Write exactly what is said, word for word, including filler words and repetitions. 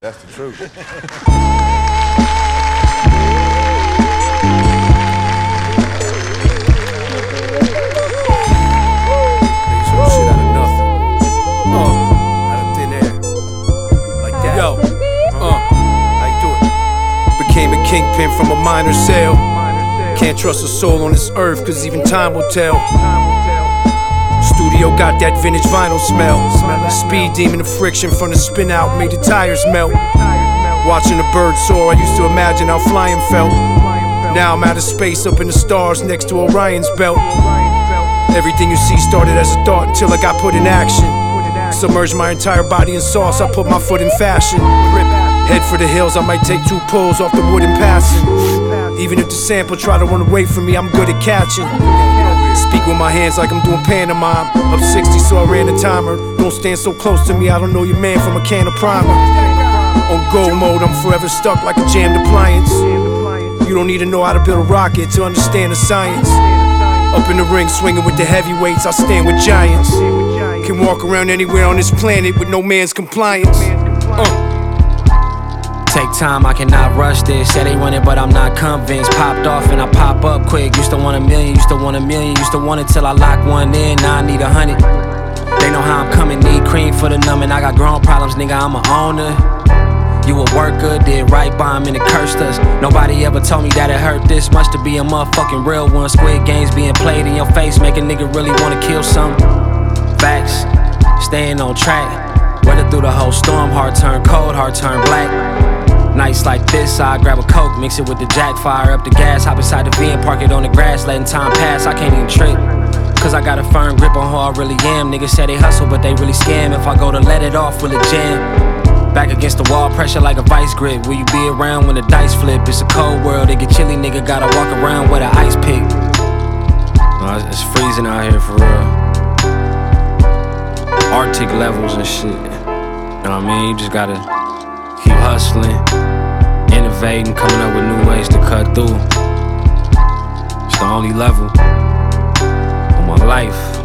That's the truth. Niggas some shit out of nothing. Uh, out of thin air. Like that. Yo, uh, how you do it? Became a kingpin from a minor sale. Can't trust a soul on this earth, cause even time will tell. Studio got that vintage vinyl smell. Speed demon, the friction from the spin out made the tires melt. Watching the bird soar, I used to imagine how flying felt. Now I'm out of space up in the stars next to Orion's belt. Everything you see started as a thought until I got put in action. Submerged my entire body in sauce, I put my foot in fashion. Head for the hills, I might take two pulls off the wood and passing. Even if the sample try to run away from me, I'm good at catching. Speak with my hands like I'm doing pantomime. Up sixty, so I ran the timer. Don't stand so close to me, I don't know your man from a can of primer. On go mode, I'm forever stuck like a jammed appliance. You don't need to know how to build a rocket to understand the science. Up in the ring, swinging with the heavyweights, I stand with giants. Can walk around anywhere on this planet with no man's compliance. Uh. Take time, I cannot rush this. Say they want it, but I'm not convinced. Popped off and I pop up quick. Used to want a million, used to want a million. Used to want it till I lock one in, now I need a hundred. They know how I'm coming, need cream for the numbing. I got grown problems, nigga, I'm a owner. You a worker, did right by him and it cursed us. Nobody ever told me that it hurt this much to be a motherfucking real one. Squid games being played in your face, make a nigga really wanna kill something. Facts, staying on track. Weather through the whole storm, heart turn cold, heart turn black. Nights like this, I grab a coke, mix it with the jack, fire up the gas, hop inside the V and park it on the grass, letting time pass, I can't even trick. Cause I got a firm grip on who I really am. Niggas say they hustle, but they really scam. If I go to let it off, will it jam? Back against the wall, pressure like a vice grip. Will you be around when the dice flip? It's a cold world, it get chilly, nigga, gotta walk around with an ice pick. No, it's freezing out here for real. Arctic levels and shit. You know what I mean? You just gotta keep hustling, innovating, coming up with new ways to cut through. It's the only level of my life.